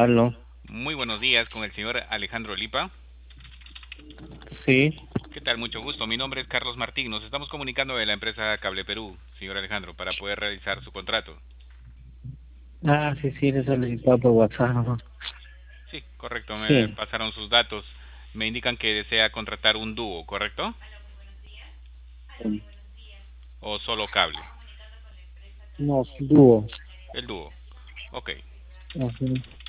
Aló, Muy buenos días con el señor Alejandro Lipa. sí. ¿Qué tal? Mucho gusto. Mi nombre es Carlos Martín. Nos estamos comunicando de la empresa Cable Perú, señor Alejandro, para poder realizar su contrato. Sí, le solicitado por WhatsApp. Sí, correcto. Me Sí, pasaron sus datos. Me indican que desea contratar un dúo, ¿correcto? sí. ¿O solo cable? No, dúo. El dúo. Ok. Ajá.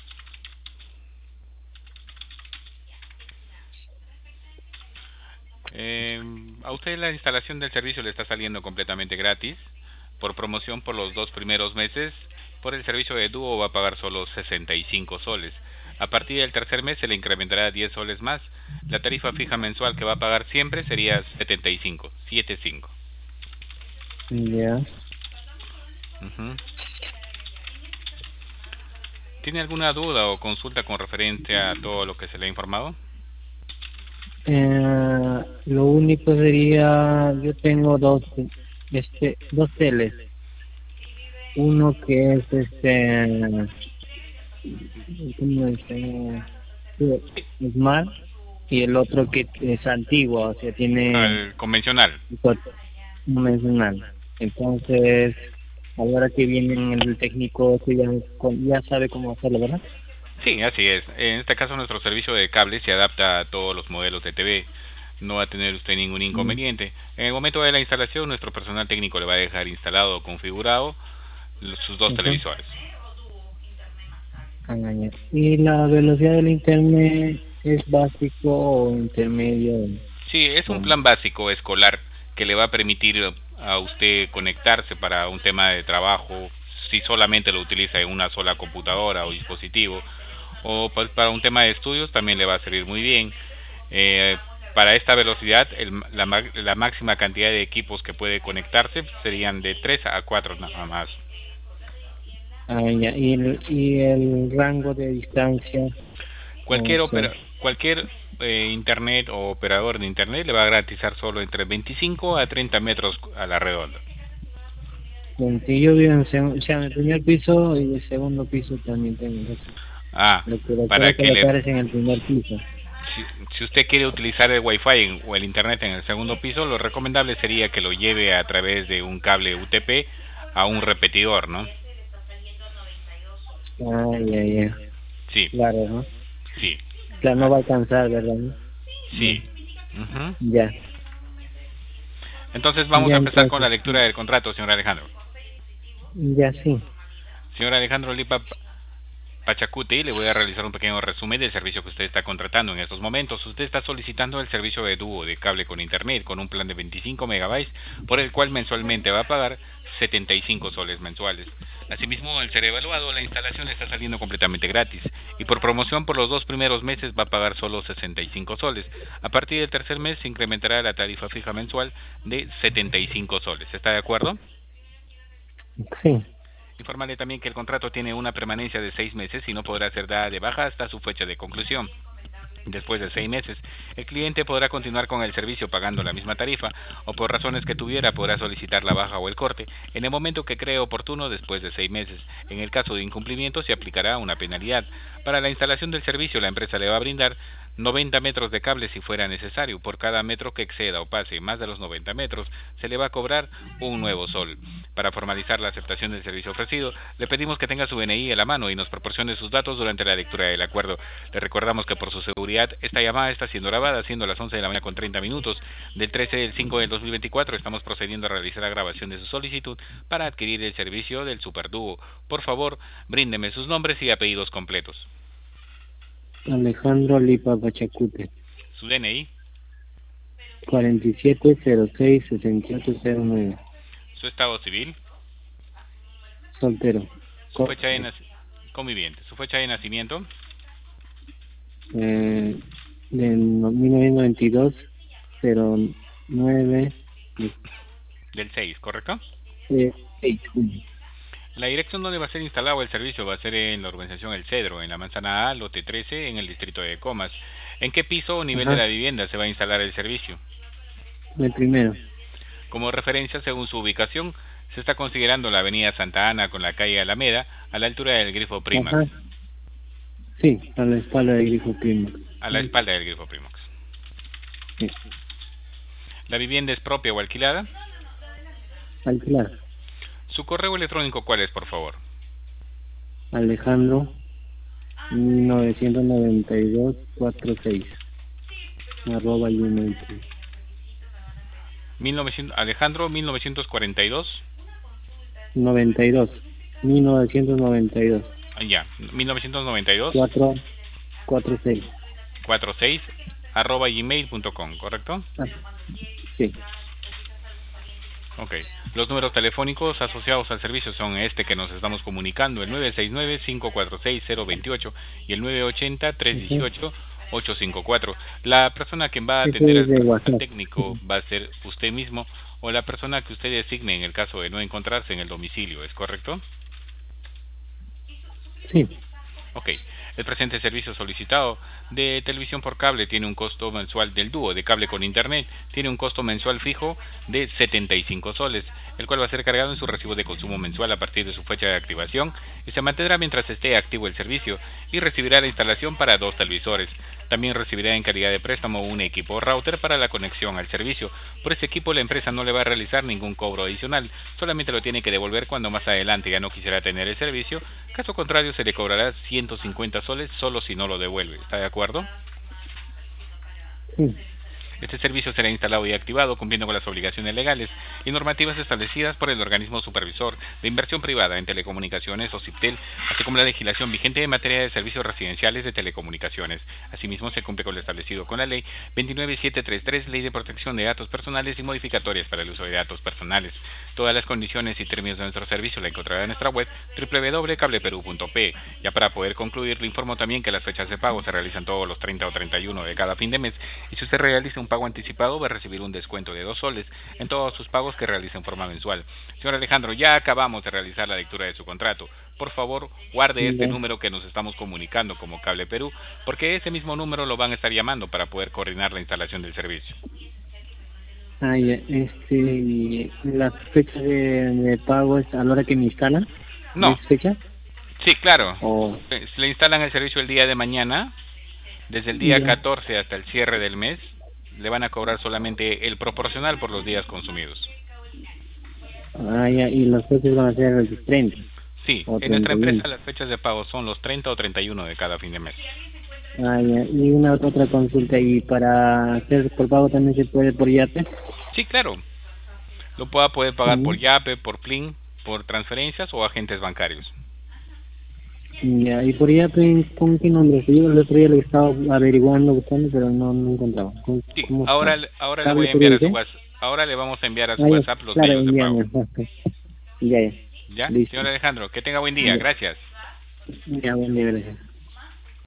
A usted la instalación del servicio le está saliendo completamente gratis. Por promoción por los 2 primeros meses, por el servicio de dúo va a pagar solo 65 soles. A partir del tercer mes se le incrementará 10 soles más. La tarifa fija mensual que va a pagar siempre sería 75, 75. Ya. Ujú. ¿Tiene alguna duda o consulta con referencia a todo lo que se le ha informado? Lo único sería, yo tengo dos teles. Uno que es ¿cómo dice? Smart y el otro que es antiguo, o sea, tiene Al convencional. convencional. Entonces, ahora que viene el técnico, que ya sabe cómo hacerlo, ¿verdad? Sí, así es. En este caso nuestro servicio de cable se adapta a todos los modelos de TV. No va a tener usted ningún Mm, inconveniente. En el momento de la instalación, nuestro personal técnico le va a dejar instalado o configurado sus dos ujú. televisores. Ya. ¿Y la velocidad del internet es básico o intermedio? Sí, es un O- plan básico escolar que le va a permitir a usted conectarse para un tema de trabajo si solamente lo utiliza en una sola computadora o dispositivo, o pues para un tema de estudios también le va a servir muy bien. Eh, para esta velocidad, la máxima cantidad de equipos que puede conectarse serían de 3 a 4 nada más. Ya. ¿Y el rango de distancia? No sé. Cualquier internet o operador de internet le va a garantizar solo entre 25 a 30 metros a la redonda. Si yo vivo o sea, en el primer piso y el segundo piso también tengo. Ah, Lo para quiero que le colocar es en el primer piso. si usted quiere utilizar el Wi-Fi o el internet en el segundo piso, lo recomendable sería que lo lleve a través de un cable UTP a un repetidor, ¿no? Ya. Sí, Claro, ¿no? sí, Claro, no ah, va a alcanzar, ¿verdad? ¿No? sí. Ujú. Ya. Entonces vamos Ya a empezar con entonces, la lectura del contrato, señor Alejandro. ya sí. Señor Alejandro Lipa Pachacuti, le voy a realizar un pequeño resumen del servicio que usted está contratando en estos momentos. Usted está solicitando el servicio de dúo de cable con internet con un plan de 25 megabytes, por el cual mensualmente va a pagar 75 soles mensuales. Asimismo, al ser evaluado, la instalación está saliendo completamente gratis y por promoción por los 2 primeros meses va a pagar solo 65 soles. A partir del tercer mes se incrementará la tarifa fija mensual de 75 soles. ¿Está de acuerdo? Sí. Informarle también que el contrato tiene una permanencia de 6 meses y no podrá ser dada de baja hasta su fecha de conclusión. Después de 6 meses, el cliente podrá continuar con el servicio pagando la misma tarifa o por razones que tuviera podrá solicitar la baja o el corte en el momento que cree oportuno después de 6 meses. En el caso de incumplimiento se aplicará una penalidad. Para la instalación del servicio la empresa le va a brindar 90 metros de cable si fuera necesario. Por cada metro que exceda o pase más de los 90 metros se le va a cobrar un nuevo sol. Para formalizar la aceptación del servicio ofrecido, le pedimos que tenga su DNI a la mano y nos proporcione sus datos durante la lectura del acuerdo. Le recordamos que por su seguridad esta llamada está siendo grabada, siendo las 11 de la mañana con 30 minutos del 13 del 5 del 2024. Estamos procediendo a realizar la grabación de su solicitud para adquirir el servicio del Superdúo. Por favor, bríndeme sus nombres y apellidos completos. Alejandro Lipa Pachacute. Su DNI, 4706-6809. su estado civil, Soltero. su fecha de Convive. nacimiento, conviviente, su fecha de nacimiento, Eh, de 1992, 09, del 6, ¿correcto? 6 junio. La dirección donde va a ser instalado el servicio va a ser en la urbanización El Cedro, en la manzana A, lote 13, en el distrito de Comas. ¿En qué piso o nivel de Ajá. la vivienda se va a instalar el servicio? El primero. Como referencia, según su ubicación, se está considerando la avenida Santa Ana con la calle Alameda, a la altura del grifo Primax. Ajá. Sí, a la espalda del grifo Primax. A la espalda del grifo Primox. Sí. ¿La vivienda es propia o alquilada? Alquilar. ¿Su correo electrónico cuál es, por favor? Alejandro 1992-46 arroba gmail. Alejandro 1942. 92 1992 Ya, 1992 46. 46 arroba gmail.com, ¿correcto? Ah, sí. Ok. Los números telefónicos asociados al servicio son este que nos estamos comunicando, el 969-546-028 y el 980-318-854. La persona que va a Ese atender es al de personal WhatsApp. técnico va a ser usted mismo o la persona que usted designe en el caso de no encontrarse en el domicilio, ¿es correcto? Sí. Ok. El presente servicio solicitado de televisión por cable tiene un costo mensual del dúo de cable con internet, tiene un costo mensual fijo de 75 soles, el cual va a ser cargado en su recibo de consumo mensual a partir de su fecha de activación y se mantendrá mientras esté activo el servicio y recibirá la instalación para 2 televisores. También recibirá en calidad de préstamo un equipo router para la conexión al servicio. Por ese equipo la empresa no le va a realizar ningún cobro adicional, solamente lo tiene que devolver cuando más adelante ya no quisiera tener el servicio. Caso contrario se le cobrará 150 soles solo si no lo devuelve. ¿Está de acuerdo? Sí. Este servicio será instalado y activado cumpliendo con las obligaciones legales y normativas establecidas por el organismo supervisor de inversión privada en telecomunicaciones o CIPTEL, así como la legislación vigente en materia de servicios residenciales de telecomunicaciones. Asimismo, se cumple con lo establecido con la Ley 29733, Ley de Protección de Datos Personales y modificatorias para el uso de datos personales. Todas las condiciones y términos de nuestro servicio la encontrará en nuestra web www.cableperu.pe. Ya para poder concluir, le informo también que las fechas de pago se realizan todos los 30 o 31 de cada fin de mes y si usted realiza un pago anticipado va a recibir un descuento de 2 soles en todos sus pagos que realice en forma mensual. Señor Alejandro, ya acabamos de realizar la lectura de su contrato. Por favor, guarde este Ya. número que nos estamos comunicando como Cable Perú, porque ese mismo número lo van a estar llamando para poder coordinar la instalación del servicio. Ah, ya. La fecha de pago es a la hora que me instalan. No, ¿Es fecha? sí, claro. O Le instalan el servicio el día de mañana, desde el día ya. 14 hasta el cierre del mes. Le van a cobrar solamente el proporcional por los días consumidos. Ah, ya. Y los precios van a ser el 30 Sí, o en nuestra 31. empresa las fechas de pago son los 30 o 31 de cada fin de mes. Ah, ya. Y una otra consulta, ¿y para hacer por pago también se puede por Yape? Sí, claro. Lo pueda poder pagar por Mm, Yape, por Plin, por transferencias o agentes bancarios. ya. Y por Yape, ¿con qué nombre? Yo el otro día lo he estado averiguando, buscando, pero no encontraba. Sí, ¿Cómo está? ahora le voy ¿Cable a enviar Perú, a su qué? WhatsApp. Ahora le vamos a enviar a su Ah, ya. WhatsApp los Claro, medios de pago. envíame. Ya, ya. ¿Ya? Listo. Señor Alejandro, que tenga buen día. Ya, Gracias. ya, buen día, gracias.